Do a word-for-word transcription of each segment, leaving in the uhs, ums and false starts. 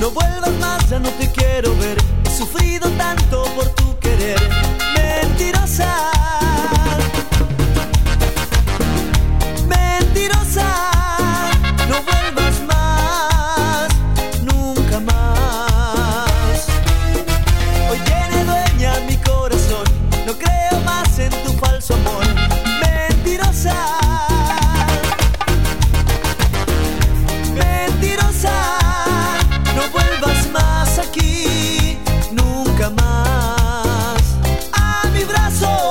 no vuelvas más, ya no te quiero ver. He sufrido tanto por tu querer. Mentirosa, mentirosa, no vuelvas más, nunca más. Hoy tiene dueña mi corazón, no creo más en tu falso amor. Mentirosa, mentirosa, no vuelvas más aquí, nunca más a mis brazos.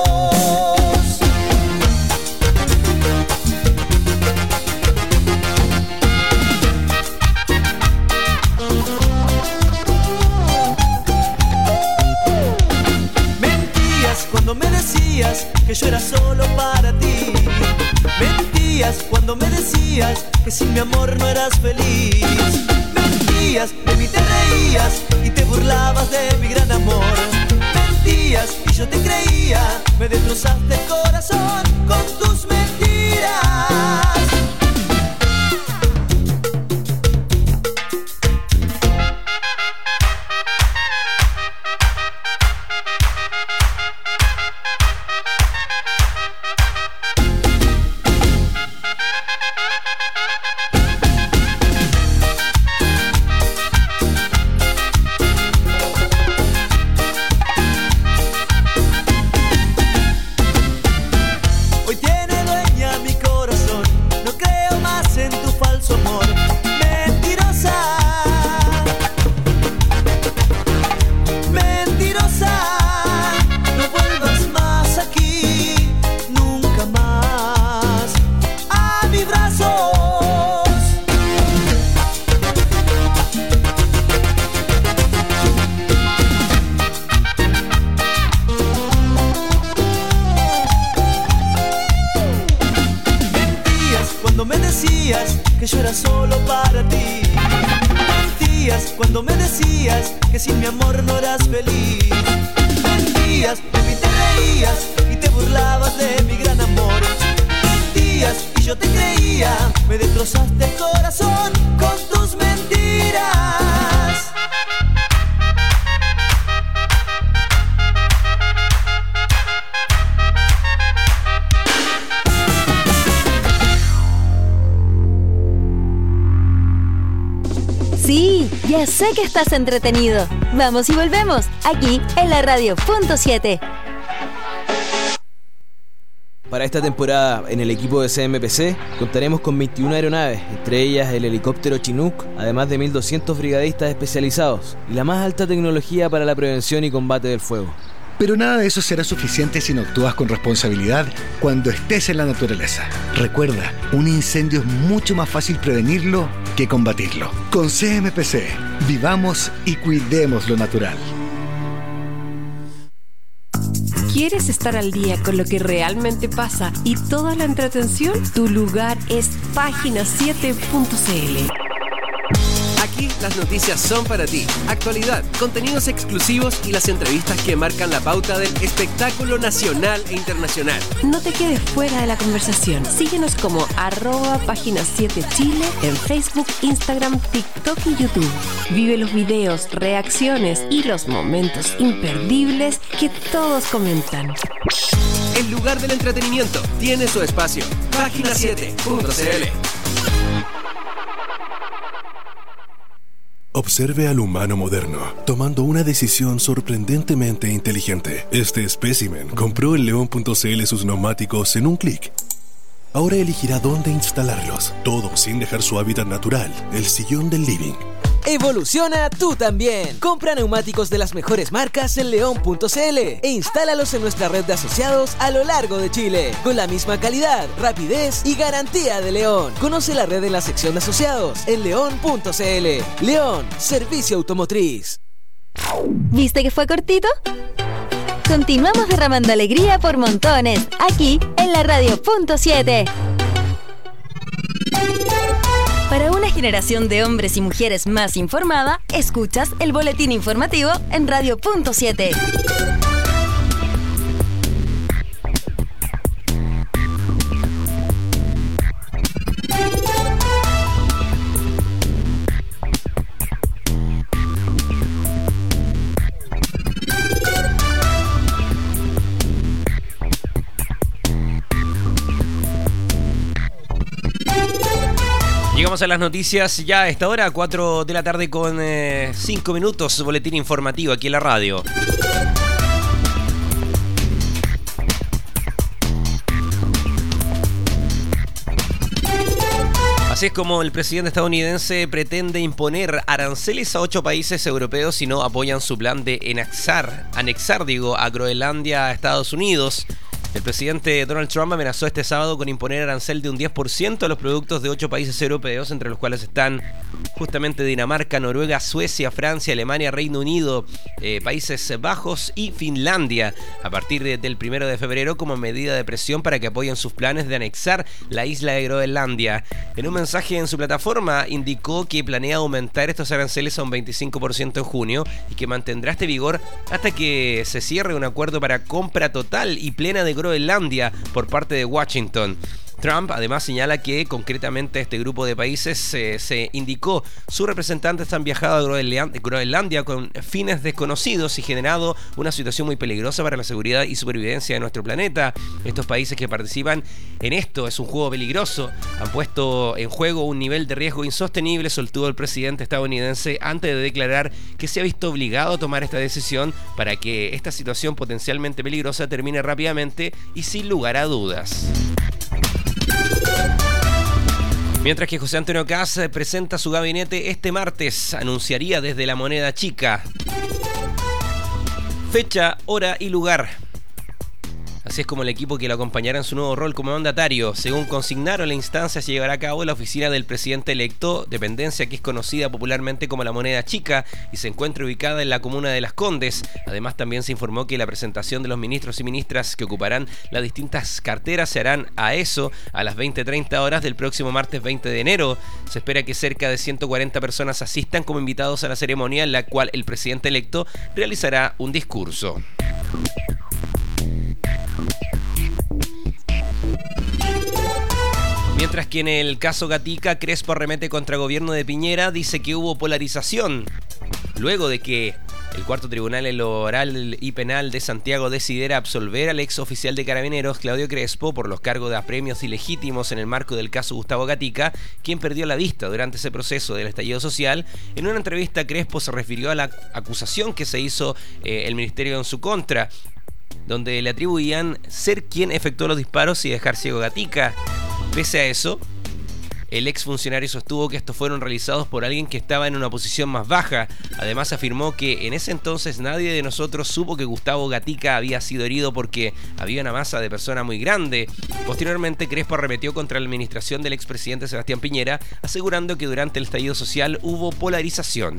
Mentías cuando me decías que yo era solo para ti. Mentías cuando me decías que sin mi amor no eras feliz. Mentías, de mí te reías y te burlabas de mi gran amor. Mentías y yo te creía, me destrozaste el corazón con tus mentiras. Hoy tiene dueña mi corazón, no creo más en tu falso amor. Mentirosa, mentirosa, no vuelvas más aquí, nunca más a mis brazos. Mentías cuando me decías que yo era solo para ti. Mentías cuando me decías que sin mi amor no eras feliz. Mentías, de mí te reías y te burlabas de mi gran amor. Mentías y yo te creía, me destrozaste el corazón con tus mentiras. Sí, ya sé que estás entretenido. Vamos y volvemos, aquí en la radio punto siete. Para esta temporada, en el equipo de C M P C, contaremos con veintiuna aeronaves, entre ellas el helicóptero Chinook, además de mil doscientos brigadistas especializados y la más alta tecnología para la prevención y combate del fuego. Pero nada de eso será suficiente si no actúas con responsabilidad cuando estés en la naturaleza. Recuerda, un incendio es mucho más fácil prevenirlo que combatirlo. Con C M P C, vivamos y cuidemos lo natural. ¿Quieres estar al día con lo que realmente pasa y toda la entretención? Tu lugar es página siete punto c l. Aquí las noticias son para ti. Actualidad, contenidos exclusivos y las entrevistas que marcan la pauta del espectáculo nacional e internacional. No te quedes fuera de la conversación. Síguenos como arroba página siete Chile en Facebook, Instagram, TikTok y YouTube. Vive los videos, reacciones y los momentos imperdibles que todos comentan. El lugar del entretenimiento tiene su espacio. página siete punto c l. Observe al humano moderno, tomando una decisión sorprendentemente inteligente. Este espécimen compró en león punto c l sus neumáticos en un clic. Ahora elegirá dónde instalarlos, todo sin dejar su hábitat natural, el sillón del living. Evoluciona tú también. Compra neumáticos de las mejores marcas en león punto c l e instálalos en nuestra red de asociados a lo largo de Chile, con la misma calidad, rapidez y garantía de León. Conoce la red en la sección de asociados en león punto c l. León, servicio automotriz. ¿Viste que fue cortito? Continuamos derramando alegría por montones, aquí en la radio punto siete. Para una generación de hombres y mujeres más informada, escuchas el boletín informativo en radio punto siete. Llegamos a las noticias ya a esta hora, cuatro de la tarde con cinco eh, minutos, boletín informativo aquí en la radio. Así es como el presidente estadounidense pretende imponer aranceles a ocho países europeos si no apoyan su plan de anexar, anexar digo, a Groenlandia a Estados Unidos. El presidente Donald Trump amenazó este sábado con imponer arancel de un diez por ciento a los productos de ocho países europeos, entre los cuales están justamente Dinamarca, Noruega, Suecia, Francia, Alemania, Reino Unido, eh, Países Bajos y Finlandia, a partir de, del primero de febrero, como medida de presión para que apoyen sus planes de anexar la isla de Groenlandia. En un mensaje en su plataforma indicó que planea aumentar estos aranceles a un veinticinco por ciento en junio y que mantendrá este vigor hasta que se cierre un acuerdo para compra total y plena de Groenlandia por parte de Washington. Trump además señala que concretamente este grupo de países eh, se indicó sus representantes han viajado a Groenlandia, Groenlandia con fines desconocidos y generado una situación muy peligrosa para la seguridad y supervivencia de nuestro planeta. Estos países que participan en esto es un juego peligroso, han puesto en juego un nivel de riesgo insostenible, soltó el presidente estadounidense antes de declarar que se ha visto obligado a tomar esta decisión para que esta situación potencialmente peligrosa termine rápidamente y sin lugar a dudas. Mientras que José Antonio Kast presenta su gabinete este martes, anunciaría desde la moneda chica fecha, hora y lugar. Así es como el equipo que lo acompañará en su nuevo rol como mandatario. Según consignaron, la instancia se llevará a cabo en la oficina del presidente electo, dependencia que es conocida popularmente como la Moneda Chica y se encuentra ubicada en la comuna de Las Condes. Además, también se informó que la presentación de los ministros y ministras que ocuparán las distintas carteras se harán a eso a las veinte treinta horas del próximo martes veinte de enero. Se espera que cerca de ciento cuarenta personas asistan como invitados a la ceremonia en la cual el presidente electo realizará un discurso. Mientras que en el caso Gatica, Crespo arremete contra el gobierno de Piñera, dice que hubo polarización luego de que el cuarto tribunal en lo oral y penal de Santiago decidiera absolver al ex oficial de Carabineros, Claudio Crespo, por los cargos de apremios ilegítimos en el marco del caso Gustavo Gatica, quien perdió la vista durante ese proceso del estallido social. En una entrevista, Crespo se refirió a la acusación que se hizo eh, el ministerio en su contra, donde le atribuían ser quien efectuó los disparos y dejar ciego a Gatica. Pese a eso, el exfuncionario sostuvo que estos fueron realizados por alguien que estaba en una posición más baja. Además afirmó que en ese entonces nadie de nosotros supo que Gustavo Gatica había sido herido porque había una masa de personas muy grande. Posteriormente, Crespo arremetió contra la administración del expresidente Sebastián Piñera, asegurando que durante el estallido social hubo polarización.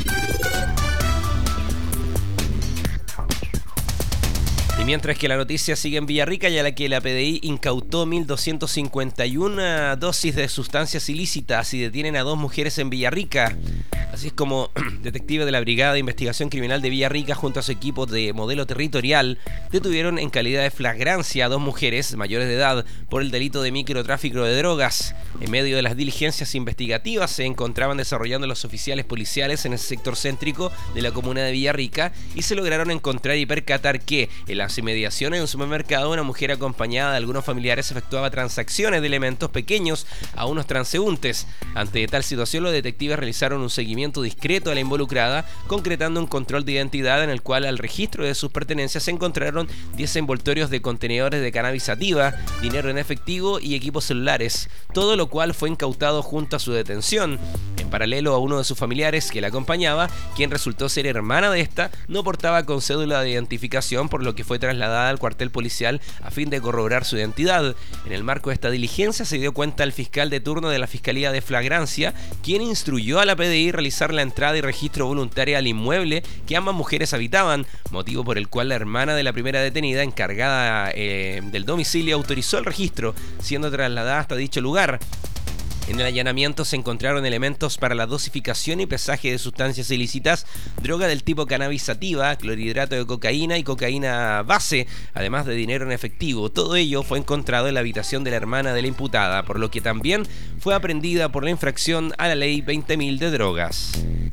Y mientras que la noticia sigue en Villarrica, ya la que la P D I incautó mil doscientas cincuenta y una dosis de sustancias ilícitas y detienen a dos mujeres en Villarrica. Así es como detectives de la Brigada de Investigación Criminal de Villarrica junto a su equipo de modelo territorial detuvieron en calidad de flagrancia a dos mujeres mayores de edad por el delito de microtráfico de drogas. En medio de las diligencias investigativas se encontraban desarrollando los oficiales policiales en el sector céntrico de la comuna de Villarrica y se lograron encontrar y percatar que en las inmediaciones de un supermercado una mujer acompañada de algunos familiares efectuaba transacciones de elementos pequeños a unos transeúntes. Ante tal situación, los detectives realizaron un seguimiento discreto a la involucrada, concretando un control de identidad en el cual al registro de sus pertenencias se encontraron diez envoltorios de contenedores de cannabis sativa, dinero en efectivo y equipos celulares, todo lo cual fue incautado junto a su detención. En paralelo, a uno de sus familiares que la acompañaba, quien resultó ser hermana de esta, no portaba con cédula de identificación, por lo que fue trasladada al cuartel policial a fin de corroborar su identidad. En el marco de esta diligencia se dio cuenta el fiscal de turno de la Fiscalía de Flagrancia, quien instruyó a la P D I realizar la entrada y registro voluntaria al inmueble que ambas mujeres habitaban, motivo por el cual la hermana de la primera detenida, encargada eh, del domicilio, autorizó el registro, siendo trasladada hasta dicho lugar. En el allanamiento se encontraron elementos para la dosificación y pesaje de sustancias ilícitas, droga del tipo cannabis sativa, clorhidrato de cocaína y cocaína base, además de dinero en efectivo. Todo ello fue encontrado en la habitación de la hermana de la imputada, por lo que también fue aprendida por la infracción a la ley veinte mil de drogas.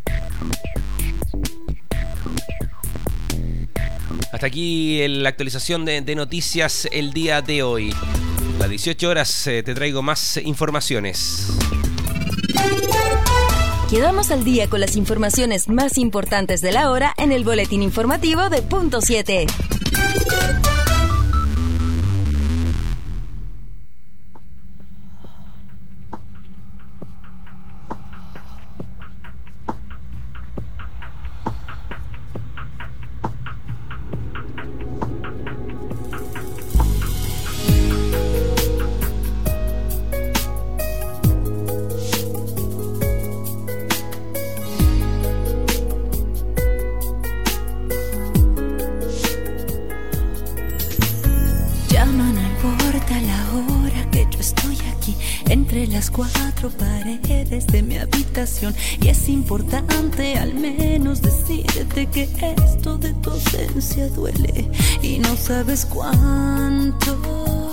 Hasta aquí la actualización de, de noticias el día de hoy. A las dieciocho horas eh, te traigo más informaciones. Quedamos al día con las informaciones más importantes de la hora en el boletín informativo de Punto siete. Cuatro paredes de mi habitación, y es importante al menos decirte que esto de tu ausencia duele y no sabes cuánto.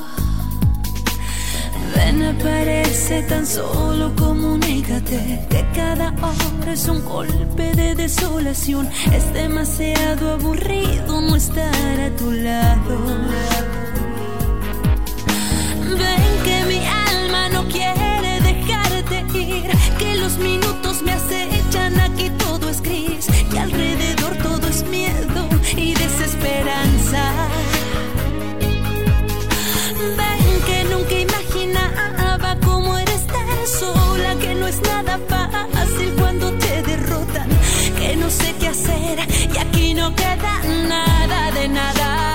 Ven, aparece, tan solo comunícate que cada hora es un golpe de desolación. Es demasiado aburrido no estar a tu lado. Ven que mi alma no quiere dejarte ir, que los minutos me acechan, aquí todo es gris, que alrededor todo es miedo y desesperanza. Ven que nunca imaginaba cómo era estar sola, que no es nada fácil cuando te derrotan, que no sé qué hacer y aquí no queda nada de nada.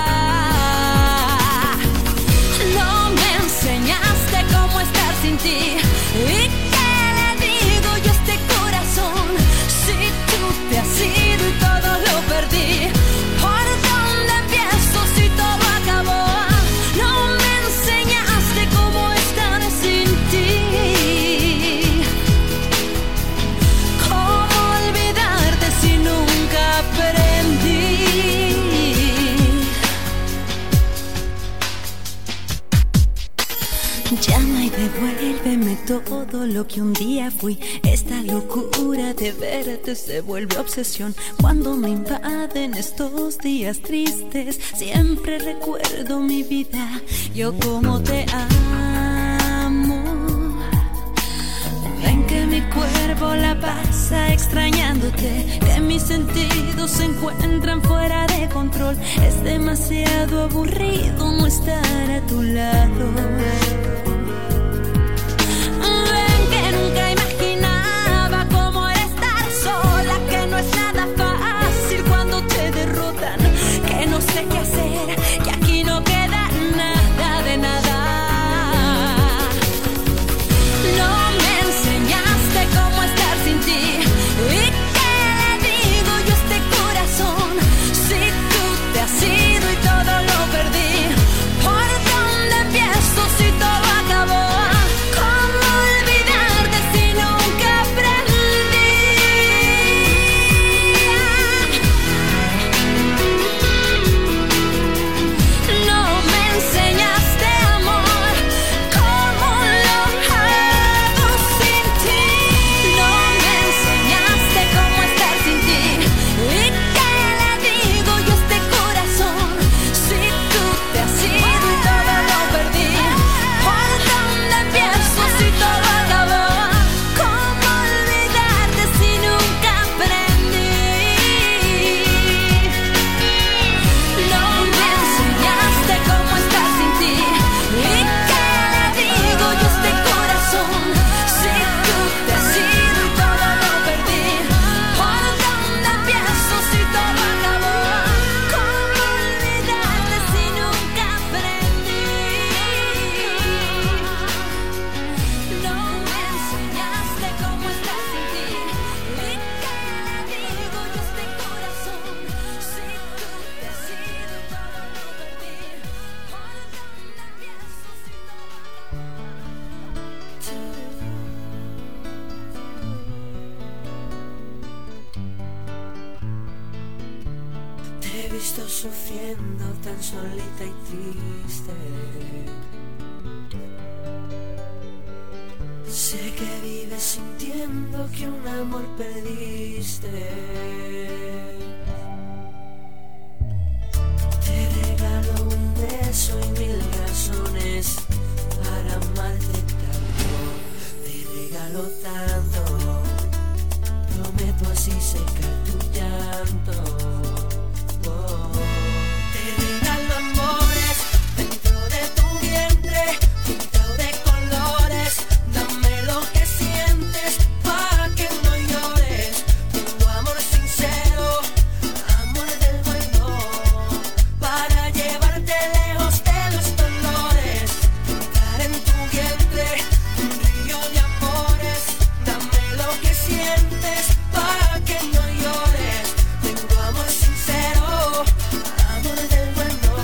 No me enseñaste cómo estar sin ti, ¿y qué le digo yo a este corazón? Si tú te has ido y todo lo perdí, ¿por dónde empiezo si todo acabó? No me enseñaste cómo estar sin ti, cómo olvidarte si nunca aprendí. Llama y devuélveme todo lo que un día fui. Esta locura de verte se vuelve obsesión. Cuando me invaden estos días tristes, siempre recuerdo mi vida, yo como te amo. Ven que mi cuerpo la pasa extrañándote, que mis sentidos se encuentran fuera de control. Es demasiado aburrido no estar a tu lado. Ven que nunca imaginaba cómo era estar sola, que no es nada fácil cuando te derrotan, que no sé qué hacer, que aquí no queda nada de nada. No me enseñaste cómo estar sin ti, ¿y qué le digo yo a este corazón? Si tú te has ido y todo lo perdí, ¿por dónde empiezo si todo acabó? ¿Cómo olvidarte si nunca aprendí? No me enseñaste, amor, cómo lo hago sin ti. No me enseñaste cómo estar sin ti, ¿y qué le digo yo a este corazón? Si tú te has ido y todo lo perdí, ¿por dónde empiezo si todo acabó? ¿Cómo olvidarte si nunca aprendí? No me enseñaste cómo estar sin ti, ¿y qué le digo yo a este corazón? Si tú te has ido y todo lo perdí, ¿por dónde empiezo si todo acabó? ¿Cómo olvidarte si nunca aprendí? No me enseñaste cómo estar sin ti, ¿y qué le digo yo a este corazón? Si tú te has ido y todo lo perdí, ¿por dónde empiezo si Te he visto sufriendo tan solita y triste. Sé que vives sintiendo que un amor perdiste. Te regalo un beso y mil razones para amarte tanto. Te regalo tanto. tanto. Oh. Te regalo amores dentro de tu vientre, pintado de colores. Dame lo que sientes pa' que no llores. Tengo amor sincero, amor del bueno, para llevarte lejos de los dolores. Entrar en tu vientre, un río de amores. Dame lo que sientes pa' que no llores. Tengo amor sincero, amor del bueno,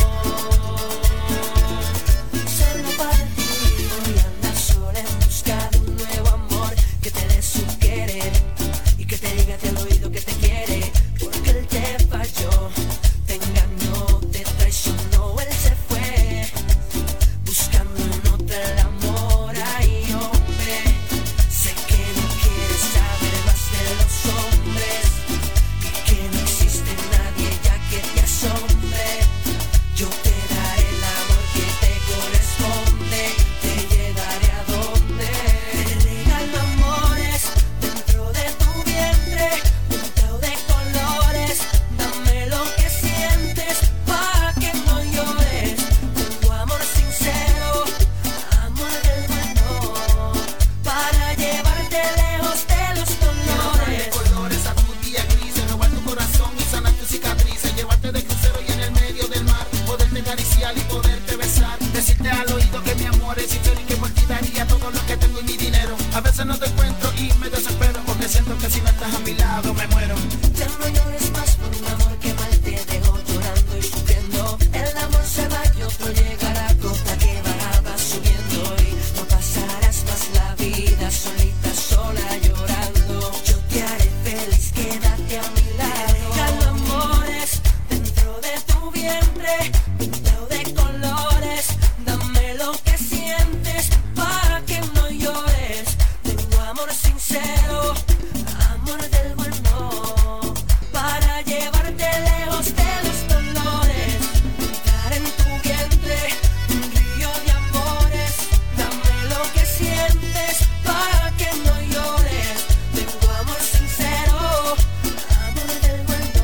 solo para ti. Voy a andar sola en busca de un nuevo amor que te dé su querer y que te diga al oído que te quiere, porque él te falló, te engañó, te traicionó, él se fue buscando en otra el amor. Ay, hombre, sé que no quieres saber más de los hombres y que no existe nadie ya que te asombre. Yo te daré el amor que te corresponde, te llevaré a donde. Te regalo amores dentro de tu vientre, pintado de colores. Dame lo que sientes pa' que no llores. Tengo amor sincero, amor del bueno, para llevarte lejos de los dolores. Colores a tu día grises, robar tu corazón y sanar tus cicatrices, llevarte de crucero y en el medio del mar, poderte acariciar y poderte besar, decirte al oído que mi amor es sincero y que por ti daría todo lo que tengo y mi dinero. A veces no te encuentro y me desespero, porque siento que si no estás a mi lado me muero. Ya no llores más por un amor que mal te dejó llorando y sufriendo. El amor se va y otro llegará, gota que va, va subiendo, y no pasarás más la vida solita, sola llorando. Yo te haré feliz, quédate a mi lado. Regalo amores dentro de tu vientre, pintado de colores. Dame lo que sientes pa' que no llores. Tengo amor sincero, amor del bueno, para llevarte lejos de los dolores. Entrar en tu vientre, un río de amores. Dame lo que sientes para que no llores. Tengo amor sincero, amor del bueno,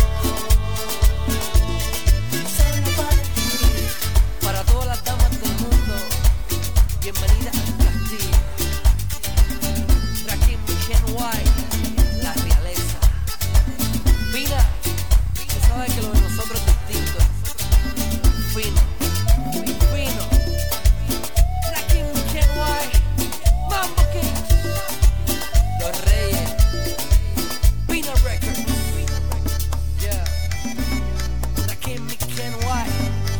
solo para ti. Para todas las damas del mundo, bienvenidas al castillo. Rakim Kenway, la realeza. Pina, tú sabes que lo de nosotros es distinto. Fino, fino. Rakim Kenway, Mambo King, Los Reyes, Pina Records. Yeah, Rakim Kenway.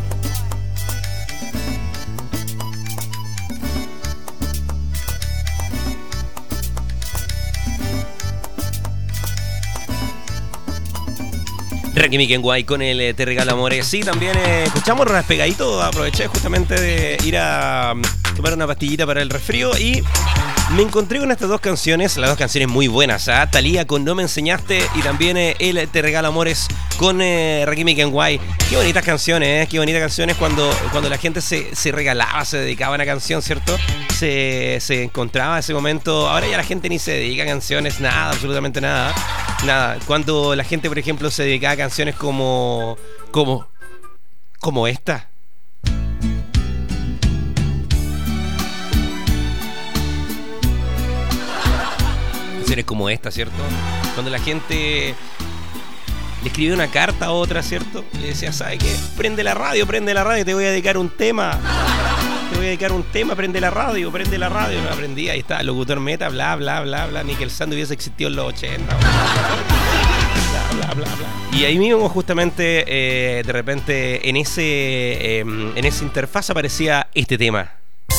Rakim Kenway con el eh, Te Regalo Amores. Sí, también eh, escuchamos Ronas Pegadito. Aproveché justamente de ir a um, tomar una pastillita para el resfrío y me encontré con estas dos canciones, las dos canciones muy buenas. ¿eh? Thalía con No Me Enseñaste y también eh, el Te Regalo Amores con eh, Rakim Kenway. Qué bonitas canciones, ¿eh? Qué bonitas canciones cuando, cuando la gente se, se regalaba, se dedicaba a una canción, ¿cierto? Se, se encontraba ese momento. Ahora ya la gente ni se dedica a canciones, nada, absolutamente nada. Nada, cuando la gente, por ejemplo, se dedicaba a canciones como... como... como esta. Canciones como esta, ¿cierto? Cuando la gente le escribía una carta a otra, ¿cierto? Le decía, ¿sabe qué? Prende la radio, prende la radio, te voy a dedicar un tema. Te voy a dedicar un tema, prende la radio, prende la radio. No aprendí, ahí está, locutor meta, bla, bla, bla, bla. Ni que el Sandy hubiese existido en los ochenta. Bla, bla, bla, bla. Y ahí mismo, justamente, eh, de repente, en ese eh, en esa interfaz aparecía este tema.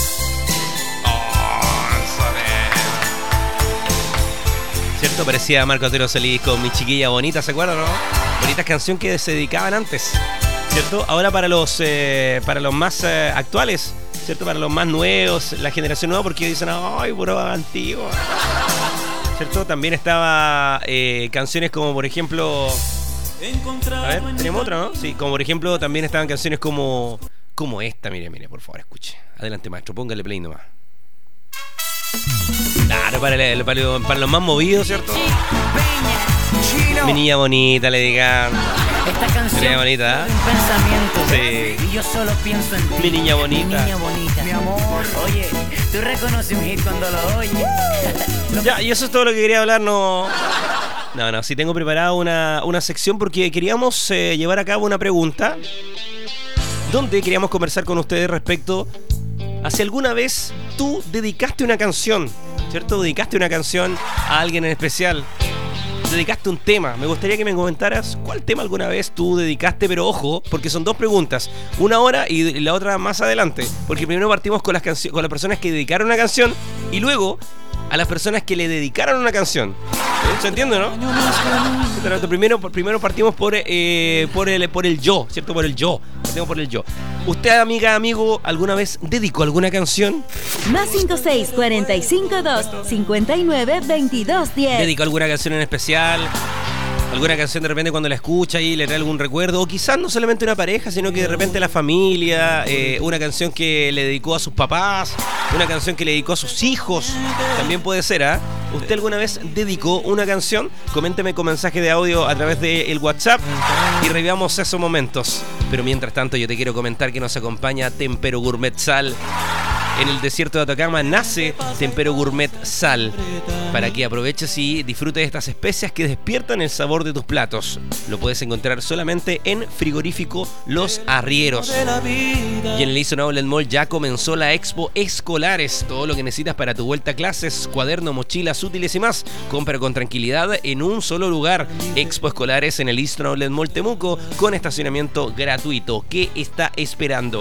¿Cierto? Parecía Marco Otero Solís con Mi Chiquilla Bonita, ¿se acuerdan, no? Bonitas canciones que se dedicaban antes, ¿cierto? Ahora para los eh, para los más eh, actuales, ¿cierto? Para los más nuevos, la generación nueva, porque dicen, ¡ay, puro antiguo! ¿Cierto? También estaba eh, canciones como, por ejemplo... A ver, tenemos otra, ¿no? Sí, como por ejemplo, también estaban canciones como... como esta, mire, mire, por favor, escuche. Adelante, maestro, póngale play nomás. Claro, para, el, para, para los más movidos, ¿cierto? Mi niña bonita, le digan. Esta canción Mi niña bonita, es un pensamiento. Sí. Y yo solo pienso en ti. Mi niña bonita. Mi niña bonita. Mi amor. Oye, tú reconoces un hit cuando lo oyes. Ya, y eso es todo lo que quería hablar, no... No, no, sí tengo preparada una, una sección porque queríamos eh, llevar a cabo una pregunta donde queríamos conversar con ustedes respecto a si alguna vez tú dedicaste una canción, ¿cierto? Dedicaste una canción a alguien en especial. Dedicaste un tema. Me gustaría que me comentaras cuál tema alguna vez tú dedicaste, pero ojo, porque son dos preguntas. Una ahora y la otra más adelante. Porque primero partimos con las, cancio- con las personas que dedicaron una canción y luego a las personas que le dedicaron una canción. ¿Se entiende, no? Pero primero, primero partimos por, eh, por, el, por el yo, ¿cierto? Por el yo. Partimos por el yo. ¿Usted, amiga, amigo, alguna vez dedicó alguna canción? Más cinco seis cuatro cinco dos cinco nueve veintidós diez. ¿Dedicó alguna canción en especial? ¿Alguna canción de repente cuando la escucha y le trae algún recuerdo? O quizás no solamente una pareja, sino que de repente la familia, eh, una canción que le dedicó a sus papás, una canción que le dedicó a sus hijos, también puede ser, ¿ah? ¿eh? ¿Usted alguna vez dedicó una canción? Coménteme con mensaje de audio a través del WhatsApp y revivamos esos momentos. Pero mientras tanto yo te quiero comentar que nos acompaña Tempero Gourmet Sal. En el desierto de Atacama nace Tempero Gourmet Sal, para que aproveches y disfrutes de estas especias que despiertan el sabor de tus platos. Lo puedes encontrar solamente en Frigorífico Los Arrieros. Y en el Eastern Outlet Mall ya comenzó la Expo Escolares. Todo lo que necesitas para tu vuelta a clases, cuaderno, mochilas, útiles y más. Compra con tranquilidad en un solo lugar. Expo Escolares en el Eastern Outlet Mall Temuco, con estacionamiento gratuito. ¿Qué está esperando?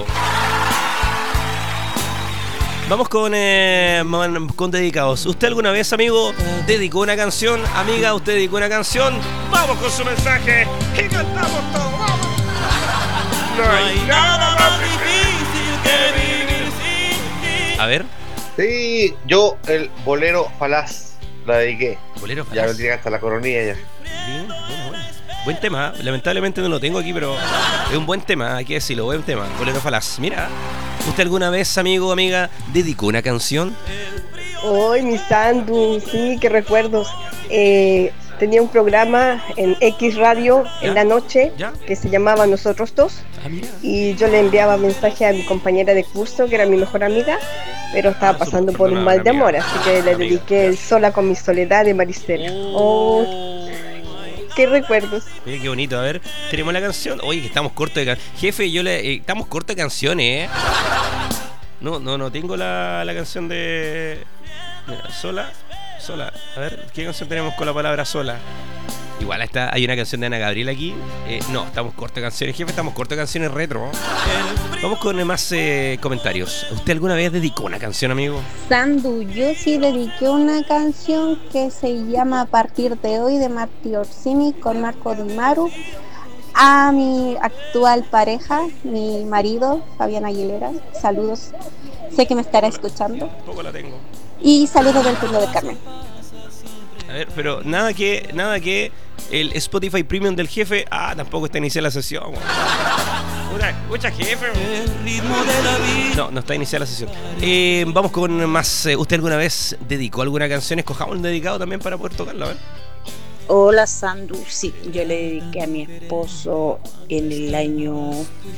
Vamos con, eh, con dedicados. ¿Usted alguna vez, amigo, dedicó una canción? Amiga, ¿usted dedicó una canción? Vamos con su mensaje y cantamos todo. ¡Vamos! No hay nada más difícil que vivir sin ti. A ver. Sí, yo el bolero falaz la dediqué. Bolero falaz. Ya me tiene hasta la coronilla ya. Bien, bueno, bueno. Buen tema, lamentablemente no lo tengo aquí, pero es un buen tema, hay que decirlo, buen tema. Bolero falaz. Mira, ¿usted alguna vez, amigo o amiga, dedicó una canción? Hoy mi Sandu, sí, qué recuerdos. Eh, tenía un programa en X Radio ¿Ya? en la noche ¿Ya? que se llamaba Nosotros Dos. Ah, mira. Y yo le enviaba mensaje a mi compañera de curso, que era mi mejor amiga, pero estaba Ah, pasando súper por un mal de perdonada, amor, amiga. así que le Amiga. dediqué el Sola con mi soledad de Maricela. Oh, qué recuerdos. Mira qué bonito, a ver, tenemos la canción. Oye, que estamos cortos de canciones. Jefe, yo le. Eh, estamos cortos de canciones, ¿eh? No, no, no tengo la, la canción de. Mira, sola. Sola. A ver, ¿qué canción tenemos con la palabra sola? Igual está, hay una canción de Ana Gabriel aquí. Eh, no, estamos cortos de canciones, jefe, estamos cortos de canciones retro. Vamos con más eh, comentarios. ¿Usted alguna vez dedicó una canción, amigo? Sandu, yo sí dediqué una canción que se llama A partir de hoy de Martí Orsini con Marco Di Maru a mi actual pareja, mi marido, Fabián Aguilera. Saludos, sé que me estará escuchando. Poco la tengo. Y saludos del turno de Carmen. A ver, pero nada que, nada que el Spotify Premium del jefe. Ah, tampoco está iniciada la sesión. Mucha, mucha jefe. No, no está iniciada la sesión. Eh, vamos con más. Eh, ¿Usted alguna vez dedicó alguna canción? Escojamos un dedicado también para poder tocarla, a ver. Hola Sandu, sí, yo le dediqué a mi esposo en el año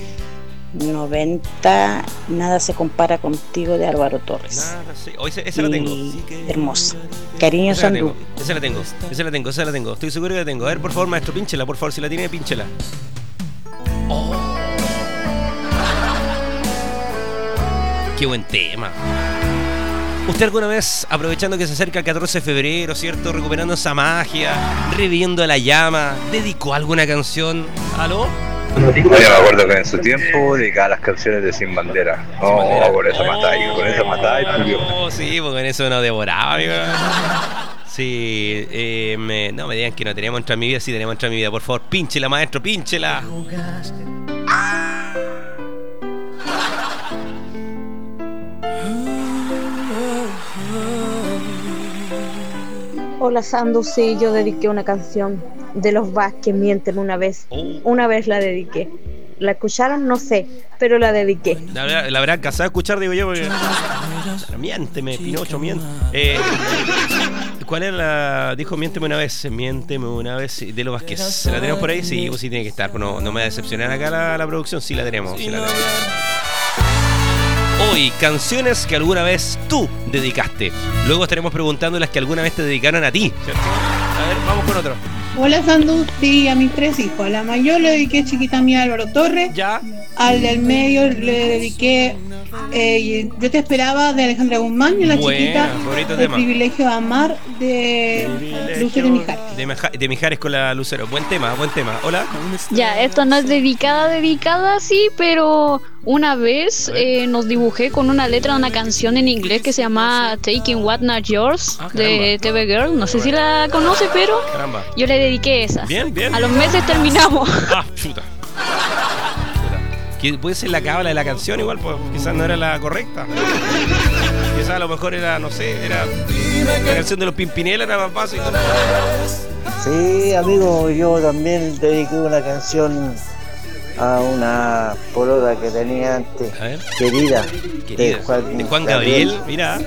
noventa, Nada se compara contigo de Álvaro Torres. Nada, sí. Oh, esa, esa la tengo. Hermosa. Cariño Esa la Sandu. tengo, esa la tengo, esa la tengo, esa la tengo. Estoy seguro que la tengo. A ver, por favor, maestro, pínchela, por favor, si la tiene, pínchela. Oh. Qué buen tema. ¿Usted alguna vez, aprovechando que se acerca el catorce de febrero, ¿cierto? Recuperando esa magia, reviviendo la llama, dedicó alguna canción? ¿Aló? Yo me acuerdo que en su tiempo dedicaba las canciones de Sin Bandera. No, oh, con esa matáis, con esa matáis, Oh, sí, porque en eso no devoraba, amigo. Sí, eh, me, no me digan que no tenemos entrar en mi vida, sí tenemos entrar en mi vida, por favor, pínchela, maestro, pínchela. Hola Sandu, sí, yo dediqué una canción de los Vázquez, Miénteme una vez. Una vez la dediqué. ¿La escucharon? No sé, pero la dediqué. La, la, la habrán casado a escuchar, digo yo, porque... Miénteme, Pinocho, miente. Eh, ¿Cuál es la...? Dijo Miénteme una vez. Miénteme una vez. De Lo Vázquez. ¿La tenemos por ahí? Sí, pues sí tiene que estar. No, no me va a decepcionar acá la, la producción. Sí la tenemos. Sí la tenemos. Hoy, canciones que alguna vez tú dedicaste. Luego estaremos preguntando las que alguna vez te dedicaron a ti, ¿cierto? A ver, vamos con otro. Hola Sandu, sí, a mis tres hijos. A la mayor le dediqué Chiquita Mía Álvaro Torres. Ya. Al del medio le dediqué eh, Yo te esperaba de Alejandra Guzmán. Y a la Buena, chiquita bonito El tema. privilegio de amar de Lucero de Mijares. De, Meja- de Mijares con la Lucero. Buen tema, buen tema. Hola. Ya, esto no es dedicada, dedicada, sí, pero una vez eh, nos dibujé con una letra de una canción en inglés que se llama Taking What Not Yours Ah, de T V Girl. No sé si la conoce, pero Caramba. yo le dediqué esa. Bien, bien. A los meses terminamos. Ah, chuta. Que puede ser la cábala de la canción igual, pues quizás no era la correcta. Quizás a lo mejor era, no sé, era la canción de los Pimpinela, era más fácil. Sí, amigo, yo también dediqué una canción a una polola que tenía antes. A ver. Querida. Querida. De Juan, De Juan Gabriel, mira.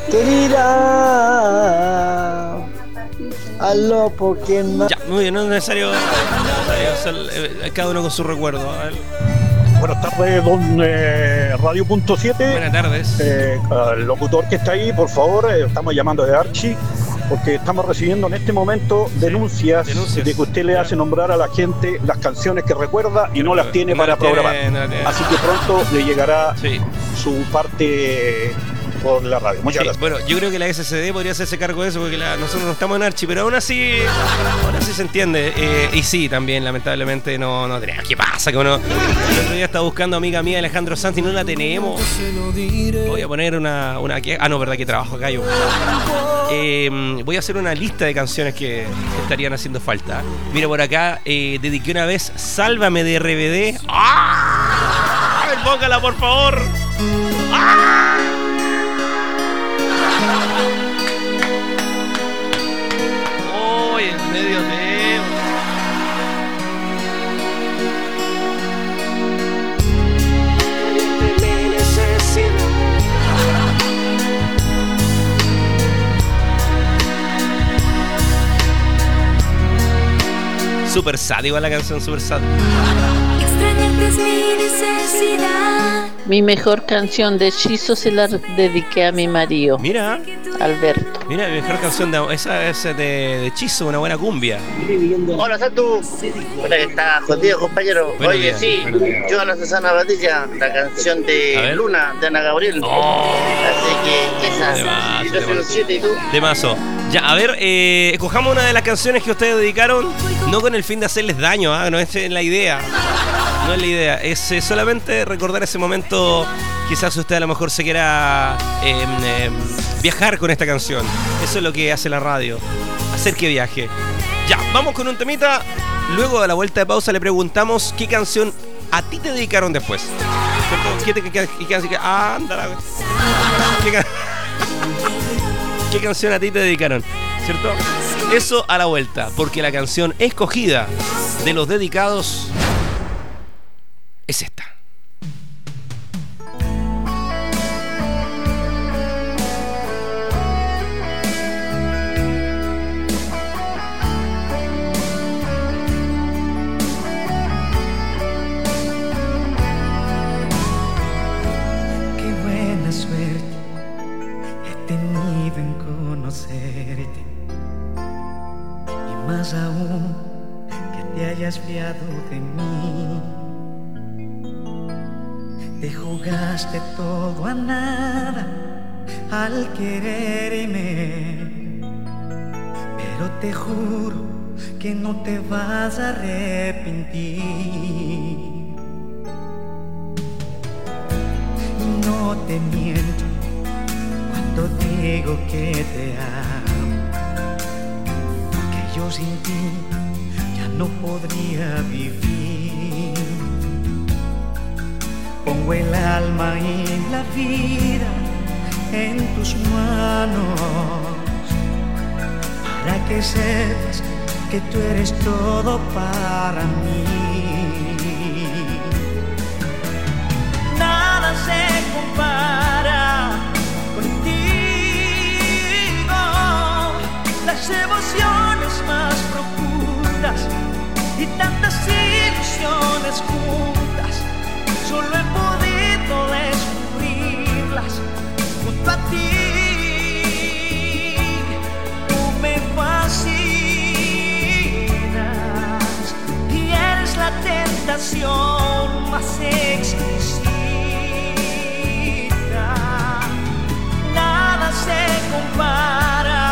Querida. A lo Pokémon. Ya, muy bien, no es necesario. No es necesario hacer, eh, cada uno con su recuerdo. A ver. Buenas tardes, don eh, Radio Punto siete. Buenas tardes. Eh, el locutor que está ahí, por favor, eh, estamos llamando de Archie, porque estamos recibiendo en este momento denuncias, denuncias. de que usted le hace nombrar a la gente las canciones que recuerda y no las tiene No para la tiene, programar. no la tiene. Así que pronto le llegará Sí. su parte por la radio. Muchas Sí, gracias. bueno, yo creo que la S C D podría hacerse cargo de eso porque la- nosotros no estamos en Archie, pero aún así, aún así se entiende. Eh, y sí, también, lamentablemente, no, no tenemos. ¿Qué pasa? Que uno el otro día estaba buscando amiga mía Alejandro Sanz y no la tenemos. Voy a poner una. una que, ah, no, verdad que trabajo acá yo. Eh, voy a hacer una lista de canciones que estarían haciendo falta. Mira, por acá eh, dediqué una vez Sálvame de R B D. ¡Ah! A ver, póngala, por favor. ¡Ah! Uy, el medio tema. Super sad, igual la canción, super sad. Extrañarte es mi necesidad. Mi mejor canción de Hechizo se la dediqué a mi marido. Mira. Alberto. Mira, mi mejor canción de esa es de, de Hechizo, una buena cumbia. Hola, Santu. Hola, que está jodido, compañero. Buenos Oye, días, sí, buenos días. yo a la Susana Batilla, la canción A de ver. Luna, de Ana Gabriel. Así que esa. De más, Y de yo soy más. un siete y tú. De mazo. Ya, a ver, eh, escojamos una de las canciones que ustedes dedicaron, no con el fin de hacerles daño, ¿ah? No es la idea. No es la idea, es eh, solamente recordar ese momento. Quizás usted a lo mejor se quiera eh, eh, viajar con esta canción. Eso es lo que hace la radio, hacer que viaje. Ya, vamos con un temita. Luego de la vuelta de pausa le preguntamos qué canción a ti te dedicaron después. ¿Cierto? ¿Qué te qué, qué, qué, qué, ah, ándala. ¿Qué, ca- ¿Qué canción a ti te dedicaron? ¿Cierto? Eso a la vuelta, porque la canción escogida de los dedicados es esta. Qué buena suerte he tenido en conocerte, y más aún que te hayas fiado de mí. Te jugaste todo a nada al quererme, pero te juro que no te vas a arrepentir. No te miento cuando digo que te amo, que yo sin ti ya no podría vivir. Pongo el alma y la vida en tus manos, para que sepas que tú eres todo para mí. Nada se compara contigo, las emociones juntas, solo he podido descubrirlas junto a ti. Tú me fascinas y eres la tentación más exquisita. Nada se compara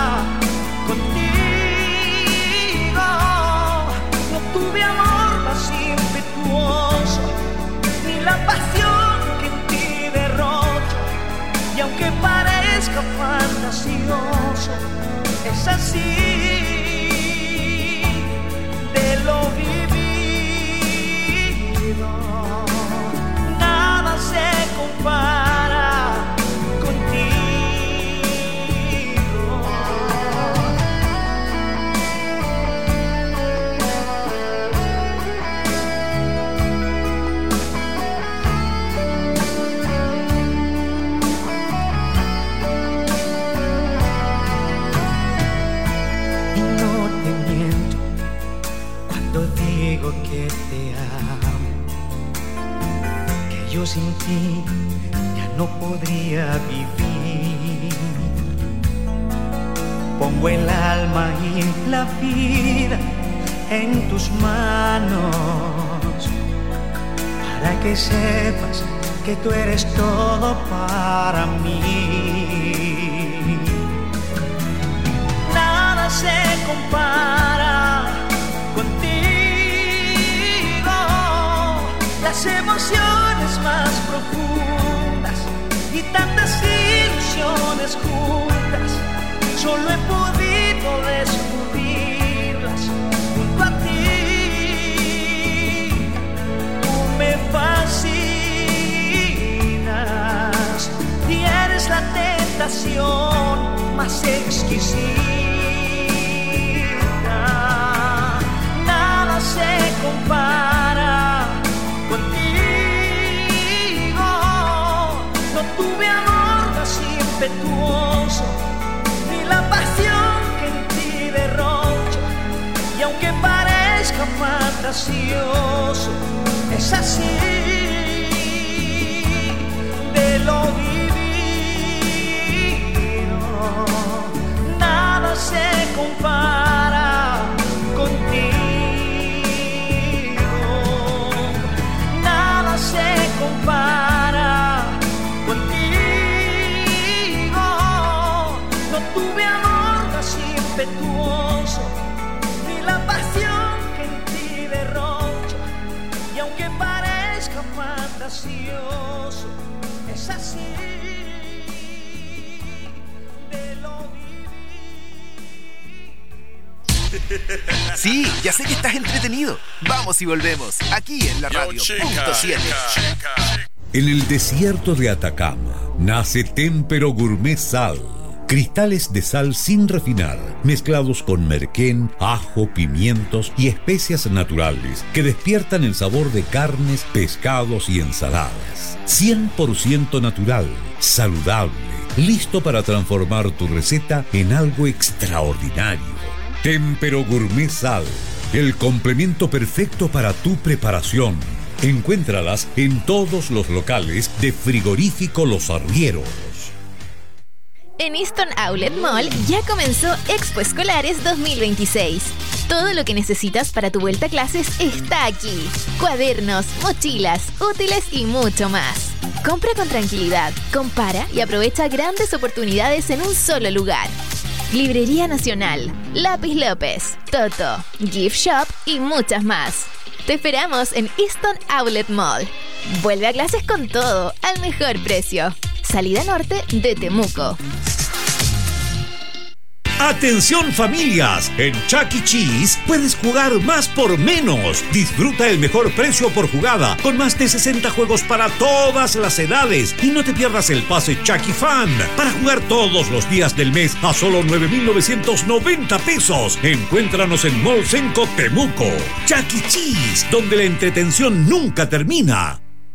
contigo. No tuve amor más impetuoso, ni la pasión que en ti derrocho. Y aunque parezca fantasioso, es así. De lo vivido, nada se compara contigo. Y no te miento cuando digo que te amo, que yo sin ti ya no podría vivir. Pongo el alma y la vida en tus manos para que sepas que tú eres todo para mí. Nada se compara contigo. Las emociones más profundas y tantas ilusiones juntas, solo he podido descubrirlas junto a ti. Tú me fascinas y eres la tentación más exquisita. Nada se compara contigo. No tuve amor más impetuoso, ni la pasión que en ti derrocho. Y aunque parezca fantasioso, es así. De lo vivido, nada se compara contigo. Nada se compara contigo. No tuve amor más impetuoso, ni la pasión que en ti derrocho. Y aunque parezca fantasioso, es así. De lo Sí, ya sé que estás entretenido. Vamos y volvemos, aquí en la radio punto siete. En el desierto de Atacama nace Témpero Gourmet Sal. Cristales de sal sin refinar, mezclados con merquén, ajo, pimientos y especias naturales que despiertan el sabor de carnes, pescados y ensaladas. cien por ciento natural, saludable, listo para transformar tu receta en algo extraordinario. Témpero Gourmet Sal, el complemento perfecto para tu preparación. Encuéntralas en todos los locales de Frigorífico Los Arrieros. En Easton Outlet Mall ya comenzó Expo Escolares dos mil veintiséis. Todo lo que necesitas para tu vuelta a clases está aquí. Cuadernos, mochilas, útiles y mucho más. Compra con tranquilidad, compara y aprovecha grandes oportunidades en un solo lugar. Librería Nacional, Lápiz López, Toto, Gift Shop y muchas más. Te esperamos en Easton Outlet Mall. Vuelve a clases con todo, al mejor precio. Salida norte de Temuco. ¡Atención familias! En Chuck E. Cheese puedes jugar más por menos. Disfruta el mejor precio por jugada con más de sesenta juegos para todas las edades. Y no te pierdas el pase Chuck E. Fan para jugar todos los días del mes a solo nueve mil novecientos noventa pesos. Encuéntranos en Mall Senco Temuco. Chuck E. Cheese, donde la entretención nunca termina.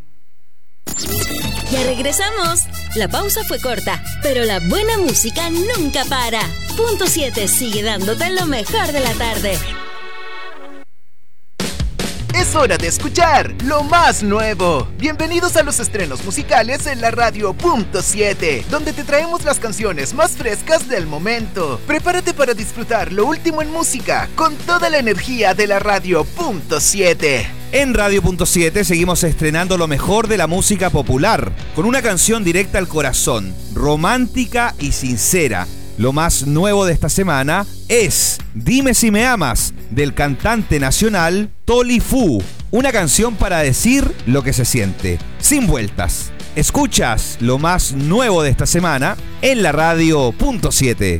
Ya regresamos. La pausa fue corta, pero la buena música nunca para. Punto siete sigue dándote lo mejor de la tarde. Es hora de escuchar lo más nuevo. Bienvenidos a los estrenos musicales en la radio punto siete, donde te traemos las canciones más frescas del momento. Prepárate para disfrutar lo último en música con toda la energía de la radio punto siete. En Radio punto siete seguimos estrenando lo mejor de la música popular, con una canción directa al corazón, romántica y sincera. Lo más nuevo de esta semana es Dime si me amas, del cantante nacional Toli Fu. Una canción para decir lo que se siente, sin vueltas. Escuchas lo más nuevo de esta semana en la Radio punto siete.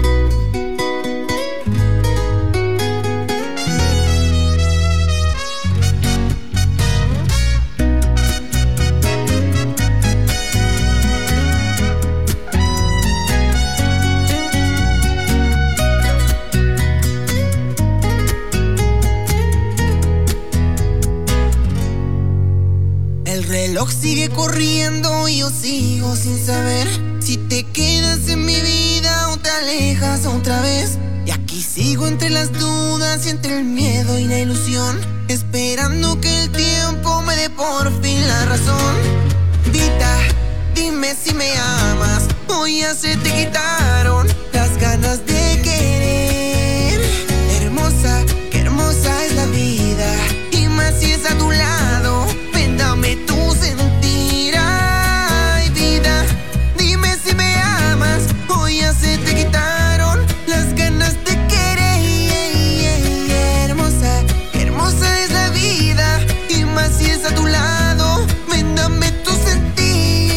El reloj sigue corriendo y yo sigo sin saber si te quedas en mi vida o te alejas otra vez. Y aquí sigo entre las dudas y entre el miedo y la ilusión, esperando que el tiempo me dé por fin la razón. Vita, dime si me amas, hoy ya se te quitaron las ganas de querer. Hermosa, qué hermosa es la vida, y más si es a tu lado. Dame tu sentir, ay vida, dime si me amas, hoy ya se te quitaron las ganas de querer. Hermosa, hermosa es la vida, y más si es a tu lado, ven dame tu sentir.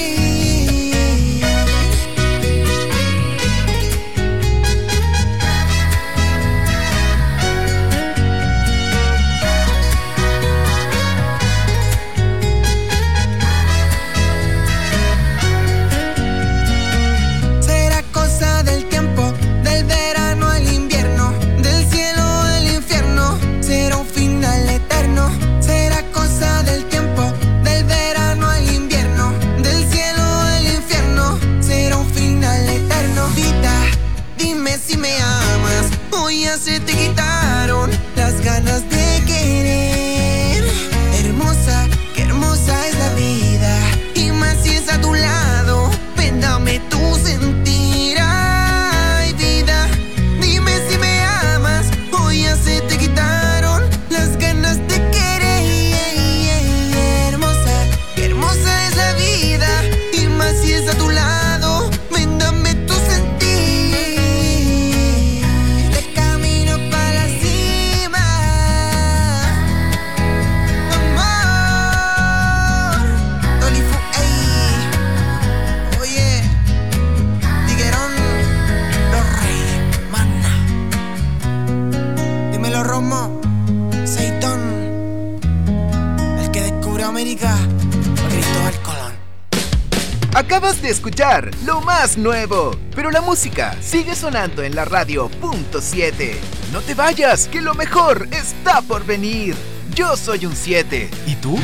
Se te quitaron las ganas de querer. Hermosa, qué hermosa es la vida, y más si es a tu lado, ven dame tu sentir, ay vida, dime si me amas, hoy ya se te quitaron las ganas de querer. Hermosa, qué hermosa es la vida, y más si es a tu lado, ven dame tu sentir. Cristóbal Colón. Acabas de escuchar lo más nuevo, pero la música sigue sonando en la radio punto siete. No te vayas, que lo mejor está por venir. Yo soy un siete. ¿Y tú?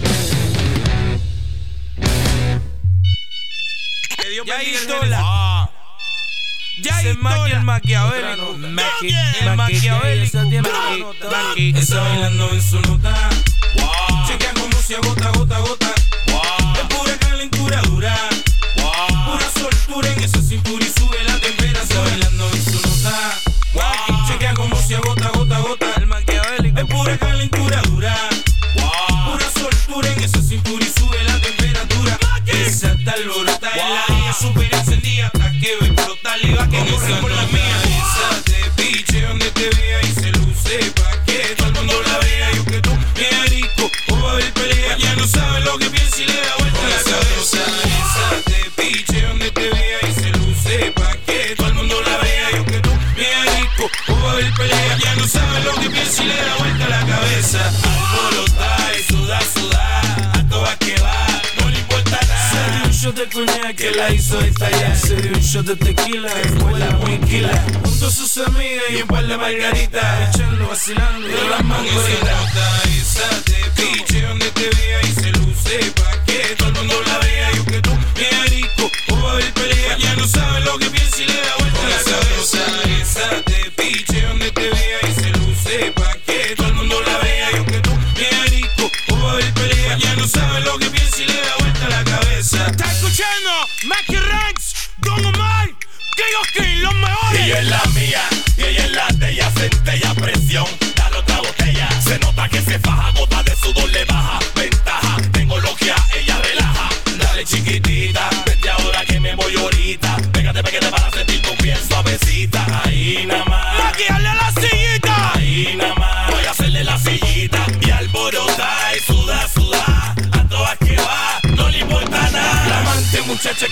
Ya Istola. Ya Istola. El maquiavélico. El maquiavélico. Está bailando en su nota. Wow. Chequea como se agota, gota, gota. Wow. Es pura calentura dura. Wow. Pura soltura en esa cintura y sube la temperatura. Bailando en su nota. Wow. Chequea como se agota, gota, gota. El maquiavélico. Es pura calentura dura. Wow. Pura soltura en esa cintura y sube la temperatura. Esa está alborota en la niña super encendida. Hasta que ve explotar y va que no se por la mía. Esa te piche donde te vea y se luce pa' que todo el mundo la vea. Yo que tú bien rico, o va a haber pelea. Ya no sabe lo que piensa y le da vuelta a la cabeza. Esa te piche donde te vea y se luce pa' que todo el mundo la vea. Yo que tú bien rico, o va a haber pelea. Ya no sabe lo que piensa y le da vuelta a la cabeza. Alborota y suda, suda, a todas que va, no le importa nada. Se dio un shot de coñac que la hizo estallar. Se dio un shot de tequila y fue la muy quila. Junto a sus amigas y un par de margaritas, echando, vacilando de las mangoritas. Esa te piche donde te vea y se luce pa' que todo el mundo la vea. Yo que tú bien rico, o va a haber pelea. Ya no sabe lo que piensa y le da vuelta a la cabeza. Esa te piche donde te vea y se luce pa' que todo el mundo la vea. Yo que tú bien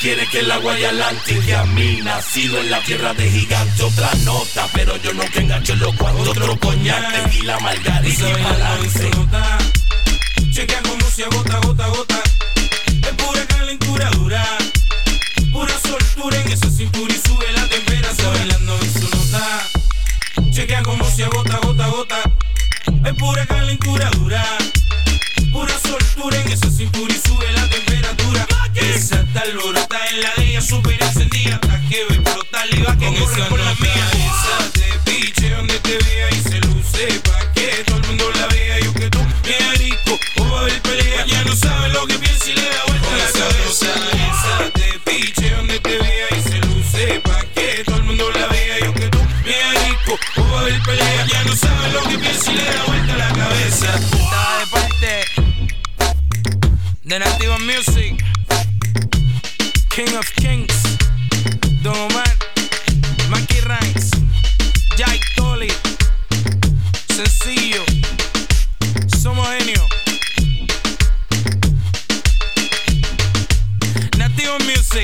quiere que el agua y adelante, que a mí nacido en la tierra de gigante, otra nota, pero yo no que engancho los cuantos, otro coñac, tequila, margarita y pa'lante. Chequea como se agota, gota, gota, es pura calentura dura, pura soltura en esa cintura y sube la temperatura, bailando en su nota. Chequea como se agota, gota, gota, es pura calentura dura, pura soltura en esa cintura y sube la temperatura. Esa está alborota en la de ella, súper encendida, hasta que ve explotar y va que corre por la mía. Esa te piche donde te vea y se luce, pa' que todo el mundo la vea. Yo que tú, bien rico, o va a haber pelea, ya no sabe lo que piensa y le da vuelta a la cabeza. Esa te piche donde te vea y se luce, pa' que todo el mundo la vea. Yo que tú, bien rico, o va a haber pelea, ya no sabe lo que piensa y le da vuelta a la cabeza. Estaba de parte de Nativa Music, King of Kings, Don Omar, Mikey Ranks, Jai Tolly, sencillo, somos genio. Nativa Music.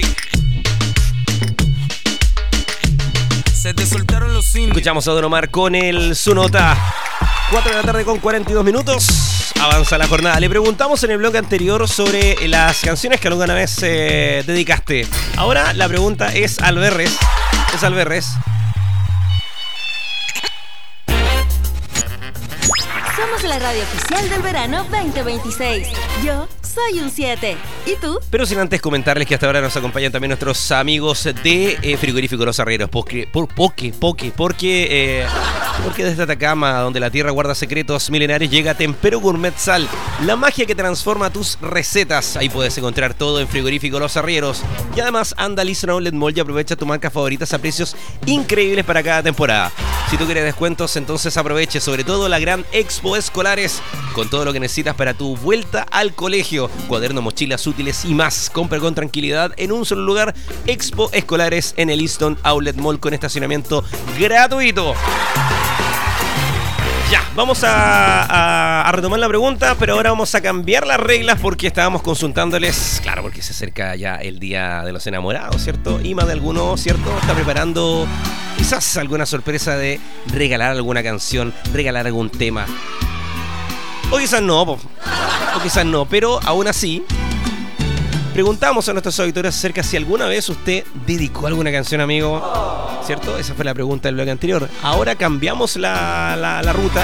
Se te soltaron los indios. Escuchamos a Don Omar con el Su Nota. cuatro de la tarde con cuarenta y dos minutos. Avanza la jornada. Le preguntamos en el blog anterior sobre las canciones que alguna vez eh, dedicaste. Ahora la pregunta es al Berres. Es al Berres. Somos la radio oficial del verano veinte veintiséis. Yo soy un siete. ¿Y tú? Pero sin antes comentarles que hasta ahora nos acompañan también nuestros amigos de eh, Frigorífico Los Arrieros. Porque, por, poque, poque, porque, eh, porque desde Atacama, donde la tierra guarda secretos milenarios, llega Tempero Gourmet Sal, la magia que transforma tus recetas. Ahí puedes encontrar todo en Frigorífico Los Arrieros. Y además, anda al Eastern Outlet Mall y aprovecha tus marcas favoritas a precios increíbles para cada temporada. Si tú quieres descuentos, entonces aproveche, sobre todo la gran Expo Escolares, con todo lo que necesitas para tu vuelta al colegio. Cuadernos, mochilas, útiles y más. Compra con tranquilidad en un solo lugar. Expo Escolares en el Easton Outlet Mall con estacionamiento gratuito. Ya, vamos a, a, a retomar la pregunta, pero ahora vamos a cambiar las reglas porque estábamos consultándoles, claro, porque se acerca ya el Día de los Enamorados, ¿cierto? Y más de alguno, ¿cierto? Está preparando quizás alguna sorpresa de regalar alguna canción, regalar algún tema. O quizás no, po. o quizás no, pero aún así preguntamos a nuestros auditores acerca si alguna vez usted dedicó alguna canción, amigo, ¿cierto? Esa fue la pregunta del blog anterior. Ahora cambiamos la, la, la ruta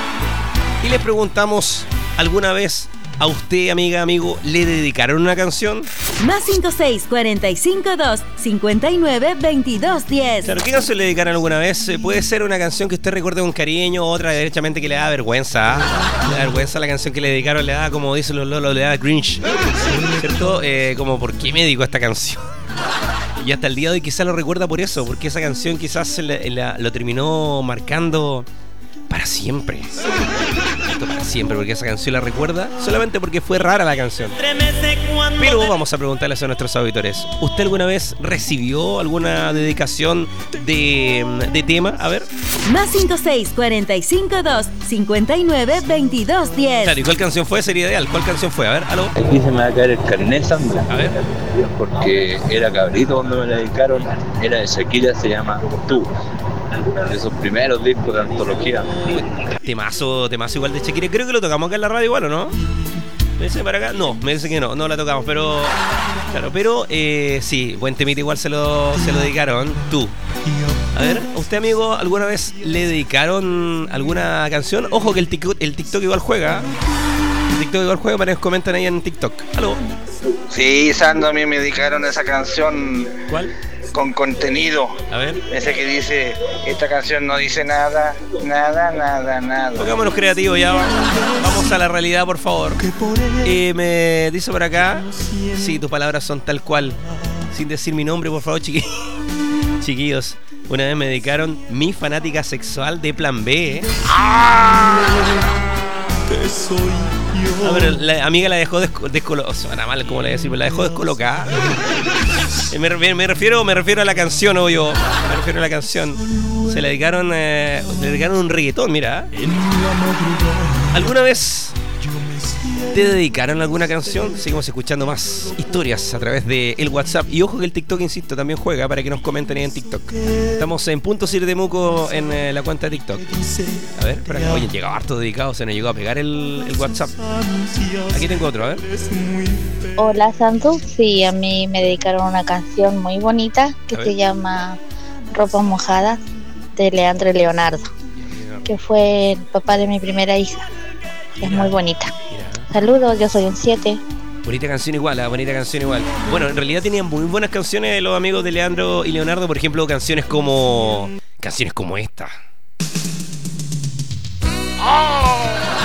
y les preguntamos, ¿alguna vez a usted, amiga, amigo, le dedicaron una canción? Más cinco seis cuarenta y cinco dos cincuenta y nueve veintidós diez. Claro, ¿qué canción le dedicaron alguna vez? Eh, Puede ser una canción que usted recuerde con cariño, otra derechamente que le da vergüenza. ¿eh? Le da vergüenza la canción que le dedicaron, le da, como dicen los lolos, le da cringe, ¿cierto? Eh, como, ¿por qué me dedicó a esta canción? Y hasta el día de hoy quizás lo recuerda por eso, porque esa canción quizás la, la, lo terminó marcando para siempre. Para siempre, porque esa canción la recuerda solamente porque fue rara la canción. Pero vamos a preguntarles a nuestros auditores, ¿usted alguna vez recibió alguna dedicación de, de tema? A ver. Más cinco seis cuarenta y cinco dos cincuenta y nueve veintidós diez. Claro, ¿y cuál canción fue? Sería ideal. ¿Cuál canción fue? A ver, aló. Aquí se me va a caer el carnet, Sandra. A ver. Porque era cabrito cuando me la dedicaron. Era de Shakira, se llama Tú. De esos primeros discos de antología. Temazo, temazo igual de Shakira. Creo que lo tocamos acá en la radio igual, ¿o no? ¿Me dice para acá? No, me dice que no, no la tocamos, pero... Claro, pero eh, sí, buen temita igual se lo, se lo dedicaron. Tú. A ver, ¿a usted, amigo, alguna vez le dedicaron alguna canción? Ojo que el TikTok, el TikTok igual juega. El TikTok igual juega, para que comentan ahí en TikTok. ¿Aló? Sí, Sandro, a mí me dedicaron esa canción. ¿Cuál? Con contenido. A ver. Ese que dice, esta canción no dice nada, nada, nada, nada. Pongámonos creativos ya. Vamos a la realidad, por favor. Eh, me dice por acá, sí, tus palabras son tal cual. Sin decir mi nombre, por favor, chiqui... chiquillos. Una vez me dedicaron Mi Fanática Sexual de Plan B. ¿eh? ¡Ah! Que soy yo. A ver, la amiga la dejó descolocada. Suena mal, como le decir, la dejó descolocada. Me, me, me refiero, me refiero a la canción, obvio. Me refiero a la canción. Se le dedicaron, eh, le dedicaron un reggaetón, mira. ¿Alguna vez ¿Te dedicaron alguna canción? Seguimos escuchando más historias a través de el WhatsApp. Y ojo que el TikTok, insisto, también juega para que nos comenten ahí en TikTok. Estamos en Punto Sir de Muco en eh, la cuenta de TikTok. A ver, para que oye, llegó harto dedicado, se nos llegó a pegar el, el WhatsApp. Aquí tengo otro, a ver. Hola Santu, sí, a mí me dedicaron una canción muy bonita que se llama Ropa Mojada de Leandro y Leonardo, que fue el papá de mi primera hija. Es muy bonita. Saludos, yo soy un siete. Bonita canción igual, ¿eh? Bonita canción igual. Bueno, en realidad tenían muy buenas canciones los amigos de Leandro y Leonardo, por ejemplo, canciones como canciones como esta. ¡Oh!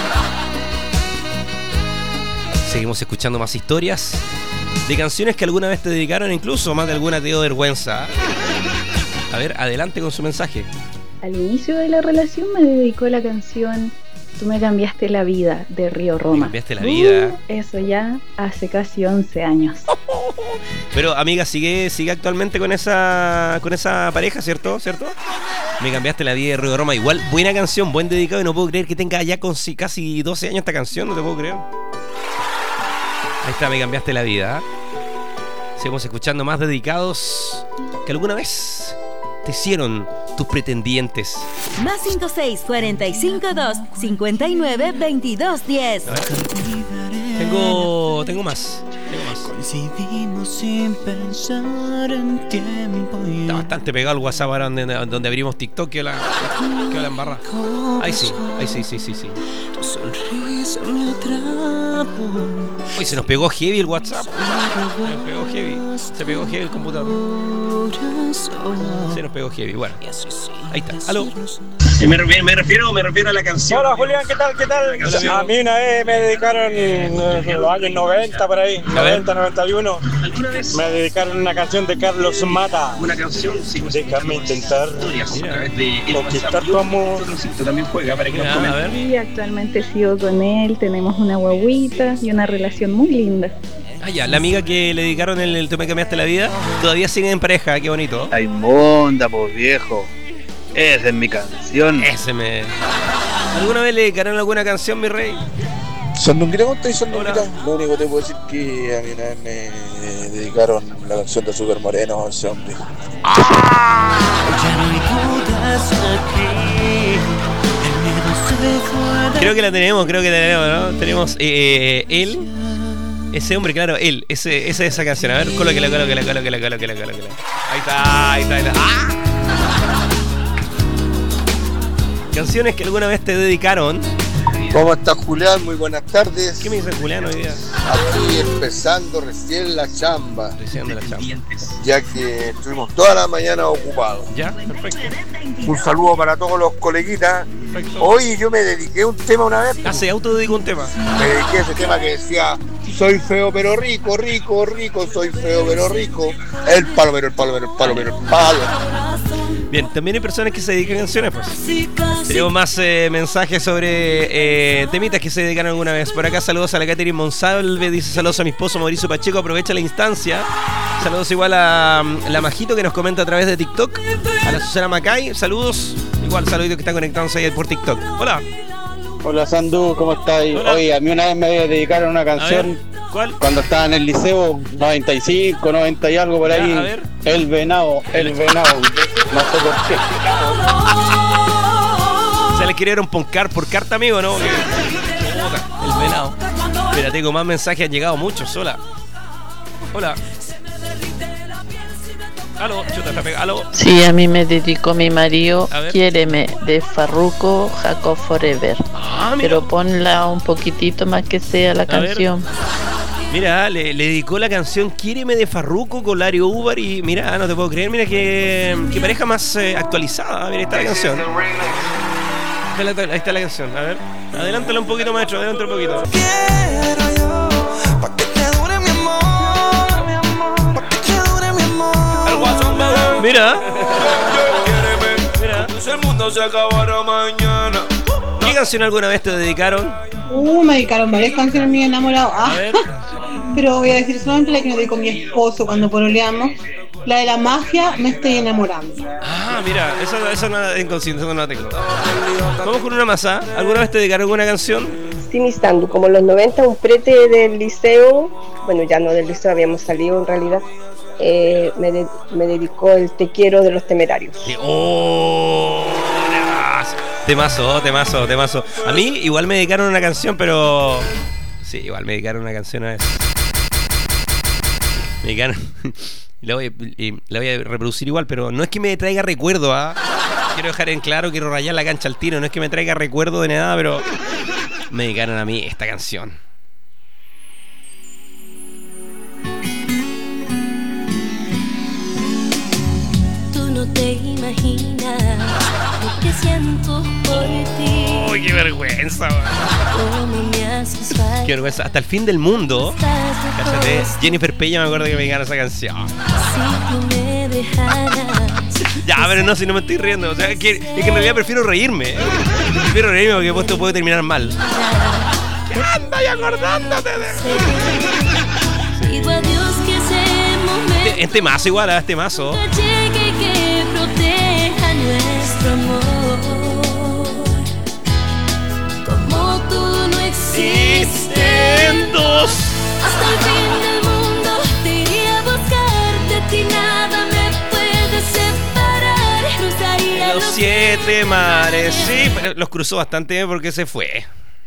Seguimos escuchando más historias de canciones que alguna vez te dedicaron, incluso más de alguna te dio vergüenza. A ver, adelante con su mensaje. Al inicio de la relación me dedicó la canción Tú me cambiaste la vida de Río Roma. Me cambiaste la vida. Uh, eso ya hace casi once años. Pero amiga, sigue sigue actualmente con esa con esa pareja, ¿cierto? ¿Cierto? Me cambiaste la vida de Río Roma. Igual, buena canción, buen dedicado, y no puedo creer que tenga ya con casi doce años esta canción, no te puedo creer. Ahí está, me cambiaste la vida. Seguimos escuchando más dedicados que alguna vez te hicieron tus pretendientes. Más cinco seis cuarenta y cinco dos cincuenta y nueve veintidós diez. Tengo, tengo más. Coincidimos sin pensar en tiempo. Está bastante pegado el WhatsApp ahora donde, donde abrimos TikTok, que la, que la embarra. Ahí sí, ahí sí, sí, sí, sí. Tu sonrisa me atrapó. Uy, se nos pegó heavy el WhatsApp. Se nos pegó heavy. Se pegó heavy el computador. Se nos pegó heavy. Bueno, ahí está. Aló. Me, me, me refiero me refiero a la canción. Hola Julián, ¿qué tal? ¿Qué tal? Hola, a mí una vez me dedicaron en los años noventa por ahí, noventa, noventa y uno. ¿Alguna vez? Me dedicaron una canción de Carlos Mata. Una canción, sí. Déjame intentar de conquistar tu amor. También juega para que nos comenten. Y actualmente sigo con él, tenemos una guaguita y una relación muy linda. Ah, ya, la amiga que le dedicaron el, el Tú me cambiaste la vida, todavía siguen en pareja, qué bonito. Ay, monda, pues viejo. Esa es mi canción. Ese me... ¿Alguna vez le dedicaron alguna canción, mi rey? Son un gran y son un gran. Lo único que te puedo decir que a mí una vez me dedicaron la canción de Super Moreno a ese hombre. ¡Ah! Creo que la tenemos, creo que la tenemos, ¿no? Tenemos eh, él, ese hombre, claro, él, ese, esa es esa canción. A ver, colóquela, colóquela, colóquela, colóquela, colóquela. Ahí está, ahí está, ahí está. ¡Ah! Canciones que alguna vez te dedicaron. ¿Cómo estás, Julián? Muy buenas tardes. ¿Qué me dice Julián hoy día? Aquí empezando recién la chamba. Recién la chamba. Ya que estuvimos toda la mañana ocupados. Ya, perfecto. Un saludo para todos los coleguitas. Perfecto. Hoy yo me dediqué a un tema una vez. Ah, se autodedicó un tema. Me dediqué a ese tema que decía: soy feo pero rico, rico, rico, soy feo pero rico. El palomero, el palomero, el palomero, el palo. Bien, también hay personas que se dedican a canciones, pues. Tenemos más eh, mensajes sobre eh, temitas que se dedicaron alguna vez. Por acá saludos a la Catherine Monsalve, dice saludos a mi esposo Mauricio Pacheco, aprovecha la instancia. Saludos igual a, a la Majito que nos comenta a través de TikTok. A la Susana Macay, saludos. Igual saluditos que están conectándose ahí por TikTok. Hola. Hola Sandu, ¿cómo estás? Oye, a mí una vez me dedicaron una canción. ¿Cuál? Cuando estaba en el liceo, noventa y cinco, noventa y algo por ahí. Ya, a ver. El venado, el venado. No sé por qué. Se le querieron poncar por carta, amigo, ¿no? Que... El venado. Mira, tengo más mensajes, han llegado muchos. Hola. Hola. Aló, chuta, está pegado. Aló. Sí, a mí me dedicó mi marido, Quiéreme, de Farruko, Jacob Forever. Ah, pero ponla un poquitito más que sea la a canción. Ver. Mira, le, le dedicó la canción Quiéreme de Farruko con Lario Ubar y mira, no te puedo creer, mira que, que pareja más eh, actualizada. Mira, ahí está la canción. Ahí está, ahí está la canción, a ver. Adelántala un poquito, maestro, adelántala un poquito. Quiero yo, pa' que te dure mi amor, mi amor, pa' que te dure mi amor. El guasón, bebé. Mira. Mira. Si el mundo se acabara mañana. ¿Qué canción alguna vez te dedicaron? Uh, me dedicaron varias canciones, mi enamorado. Ah. A ver. pero voy a decir solamente la que me dedicó mi esposo cuando pololeamos. La de la magia, me estoy enamorando. Ah, mira, esa, esa no la inconsciente, no la tengo. Vamos con una más, ¿ah? ¿Alguna vez te dedicaron alguna canción? Tini Sandu, como en los noventa, un prete del liceo, bueno, ya no del liceo, habíamos salido en realidad, eh, me, de, me dedicó el Te Quiero de los Temerarios. ¡Oh! Temazo, temazo, temazo. A mí igual me dedicaron una canción, pero... Sí, igual me dedicaron una canción a veces. Me dedicaron... La voy, la voy a reproducir igual, pero no es que me traiga recuerdo, ¿ah? Quiero dejar en claro, quiero rayar la cancha al tiro. No es que me traiga recuerdo de nada, pero me dedicaron a mí esta canción. Tú no te imaginas lo que siento por ti. ¡Uy, qué vergüenza! ¿Cómo me haces falta? Qué vergüenza. Hasta el fin del mundo. Cállate. Jennifer Peña me acuerdo que me dedicaron esa canción. Si tú me dejaras. Ya, pero no, si no me estoy riendo. O sea, es que, es que en realidad prefiero reírme. Prefiero reírme porque después esto puede terminar mal. ¡Anda y acordándote de... Pido a Dios que ese momento este, este mazo igual, a este mazo. llegue y que proteja nuestro amor. Como tú no existen dos. Hasta el fin del mundo te iría a buscarte, a ti nada me puede separar. Cruzaría Los siete mares. Sí, pero los cruzó bastante bien porque se fue.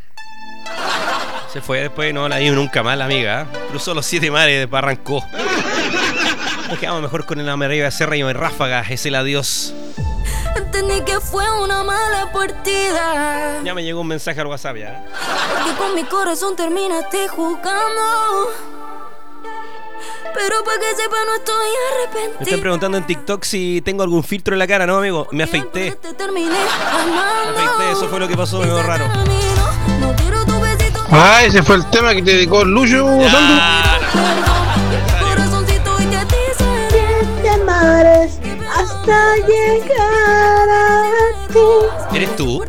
Se fue después, no la vi nunca más, la amiga. Cruzó los siete mares y después arrancó. Nos quedamos mejor con el amarillo de Serra y de Ráfagas. Es el adiós. Entendí que fue una mala partida. Ya me llegó un mensaje al WhatsApp ya. Porque con mi corazón terminaste jugando. Pero para que sepa no estoy arrepentida. Me están preguntando en TikTok si tengo algún filtro en la cara. No, amigo, me afeité. Te terminé amando. Me afeité, eso fue lo que pasó, me veo raro. No quiero tu besito. Ah, ese fue el tema que te dedicó Lucho, Sandu. Siete mares hasta llegar a ti. ¿Eres tú?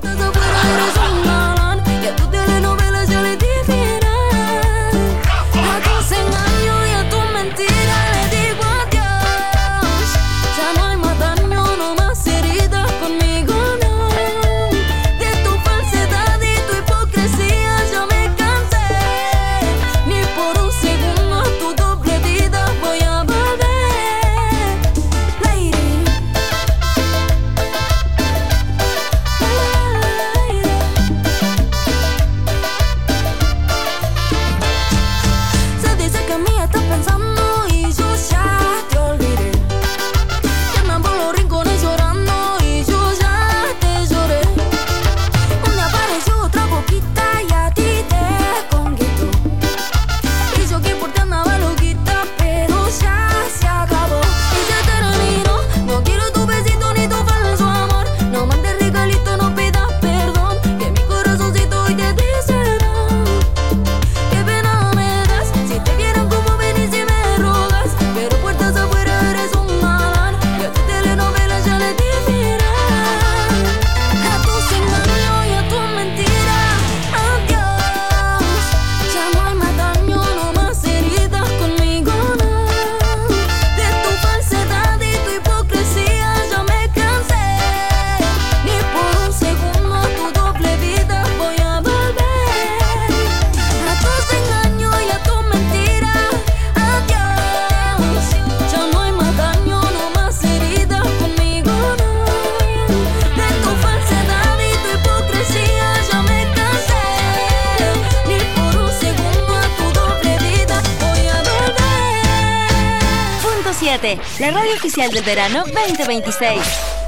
La radio oficial del verano veinte veintiséis.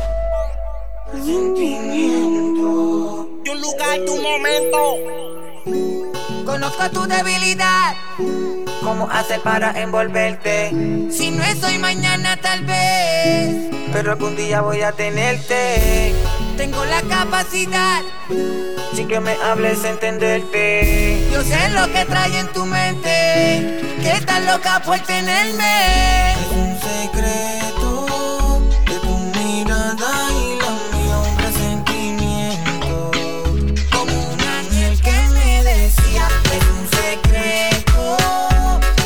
Tu lugar, tu momento. Conozco tu debilidad. ¿Cómo hacer para envolverte? Si no es hoy, mañana tal vez. Pero algún día voy a tenerte. Tengo la capacidad. Sin que me hables, entenderte. Yo sé lo que trae en tu mente. Que estás loca por tenerme. Es un secreto de tu mirada y la mía, un presentimiento. Como un ángel que me decía. Es un secreto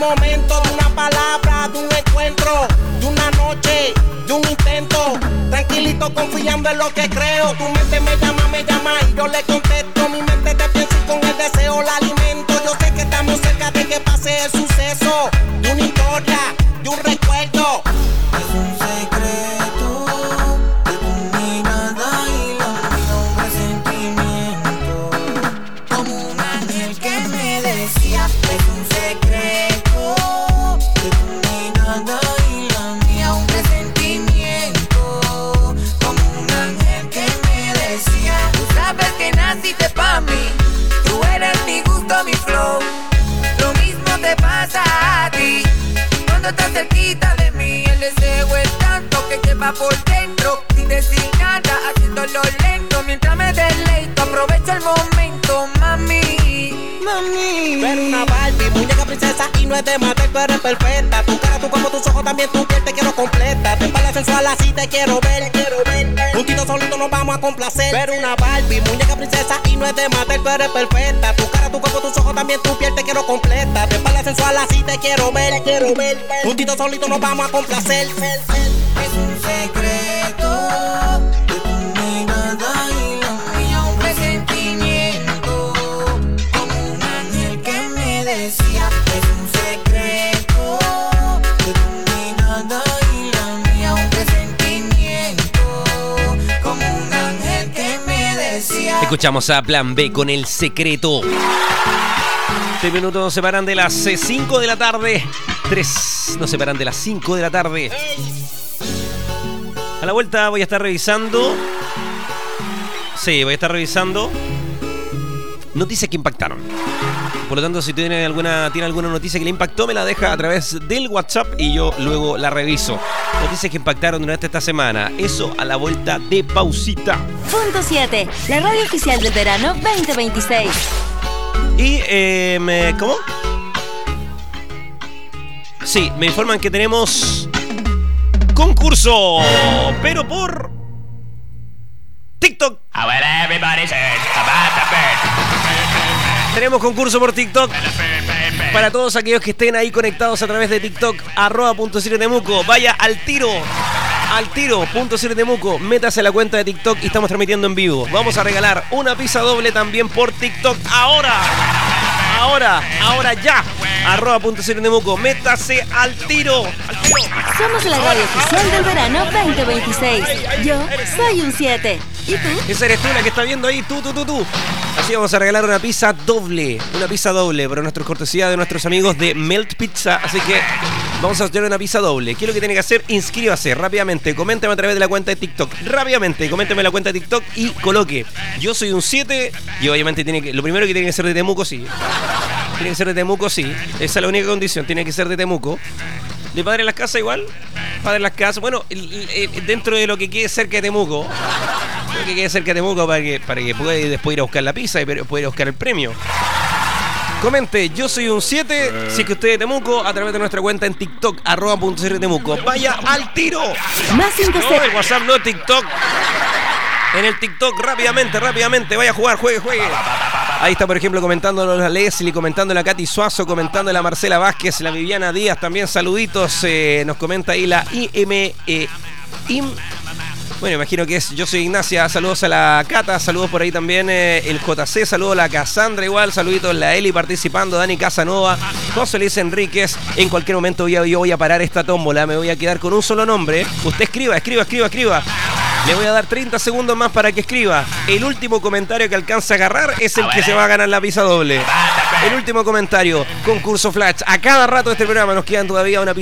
momento, de una palabra, de un encuentro, de una noche, de un intento. Tranquilito confiando en lo que creo. Tu mente me llama, me llama y yo le contesto. Mi mente te pienso y con el deseo la alimento. Yo sé que estamos cerca de que pase el suceso, de una historia, de un recuerdo. Es un secreto de tu mirada y la mía, un presentimiento, como un ángel que me decía. Es un secreto de tu mirada y la mía, un presentimiento, como un ángel que me decía. Tú sabes que naciste pa' mí, tú eres mi gusto, mi flow. Lo mismo te pasa a ti cuando estás cerquita de mí. El deseo es tanto que lleva por dentro, sin decir nada, haciéndolo lento. Mientras me deleito, aprovecho el momento, mami, mami. Pero una Barbie, muñeca princesa y no es de matar, tú eres perfecta. Tu cara, tu cuerpo, tus ojos, también tu piel te quiero completa. Te espalda sensual, así te quiero ver, quiero ver. Juntito solito nos vamos a complacer. Pero una Barbie, muñeca princesa y no es de matar, tú eres perfecta. Tu cara, tu cuerpo, tus ojos, también tu piel te quiero completa. Te espalda sensual, así te quiero ver, quiero ver. Juntito solito nos vamos a complacer. Es un secreto de tu mirada y la mía, un presentimiento, como un ángel que me decía. Es un secreto de tu mirada y la mía, un presentimiento, como un ángel que me decía. Escuchamos a Plan B con El Secreto. Tres minutos nos separan de las cinco de la tarde. Tres nos separan de las cinco de la tarde. A la vuelta voy a estar revisando. Sí, voy a estar revisando noticias que impactaron. Por lo tanto, si tiene alguna, tiene alguna noticia que le impactó, me la deja a través del WhatsApp y yo luego la reviso. Noticias que impactaron durante esta semana. Eso a la vuelta de pausita. Punto siete, la radio oficial del verano veinte veintiséis. Y, eh, me, ¿cómo? Sí, me informan que tenemos concurso, pero por TikTok. Tenemos concurso por TikTok. Para todos aquellos que estén ahí conectados a través de TikTok, arroba punto siete Temuco, vaya al tiro. Al tiro, punto siete Temuco, métase a la cuenta de TikTok y estamos transmitiendo en vivo. Vamos a regalar una pizza doble también por TikTok. Ahora, ahora, ahora ya. Arroba punto siete Temuco, métase al tiro, al tiro. Somos la radio oficial del verano veinte veintiséis. Yo soy un siete. ¿Y tú? Esa eres tú la que está viendo ahí, tú, tú, tú, tú. Así vamos a regalar una pizza doble. Una pizza doble para nuestra cortesía de nuestros amigos de Melt Pizza. Así que vamos a hacer una pizza doble. ¿Qué es lo que tiene que hacer? Inscríbase rápidamente. Coméntame a través de la cuenta de TikTok. Rápidamente, coméntame en la cuenta de TikTok y coloque yo soy un siete. Y obviamente tiene que, lo primero que tiene que ser de Temuco, sí. Tiene que ser de Temuco, sí. Esa es la única condición. Tiene que ser de Temuco. ¿De Padre en las Casas igual? Padre en las Casas. Bueno, el, el, dentro de lo que quede cerca de Temuco. Lo que quede cerca de Temuco para que, para que pueda después ir a buscar la pizza y pueda ir a buscar el premio. Comente, yo soy un siete. Si es que usted es de Temuco, a través de nuestra cuenta en TikTok, arroba punto siete Temuco. Vaya al tiro. Más cinco No, el WhatsApp no, TikTok. En el TikTok, rápidamente, rápidamente. Vaya a jugar, juegue, juegue. Ahí está, por ejemplo, comentándolo la Leslie, comentando la Katy Suazo, comentando la Marcela Vázquez, la Viviana Díaz, también saluditos. Eh, nos comenta ahí la I M E I M. Bueno, imagino que es Yo Soy Ignacia. Saludos a la Cata, saludos por ahí también eh, el J C, saludos a la Cassandra igual, saluditos la Eli participando, Dani Casanova, José Luis Enríquez. En cualquier momento yo, yo voy a parar esta tómbola, me voy a quedar con un solo nombre. Usted escriba, escriba, escriba, escriba. Le voy a dar treinta segundos más para que escriba. El último comentario que alcance a agarrar es el que se va a ganar la pizza doble. El último comentario, concurso Flash. A cada rato de este programa nos quedan todavía una pizza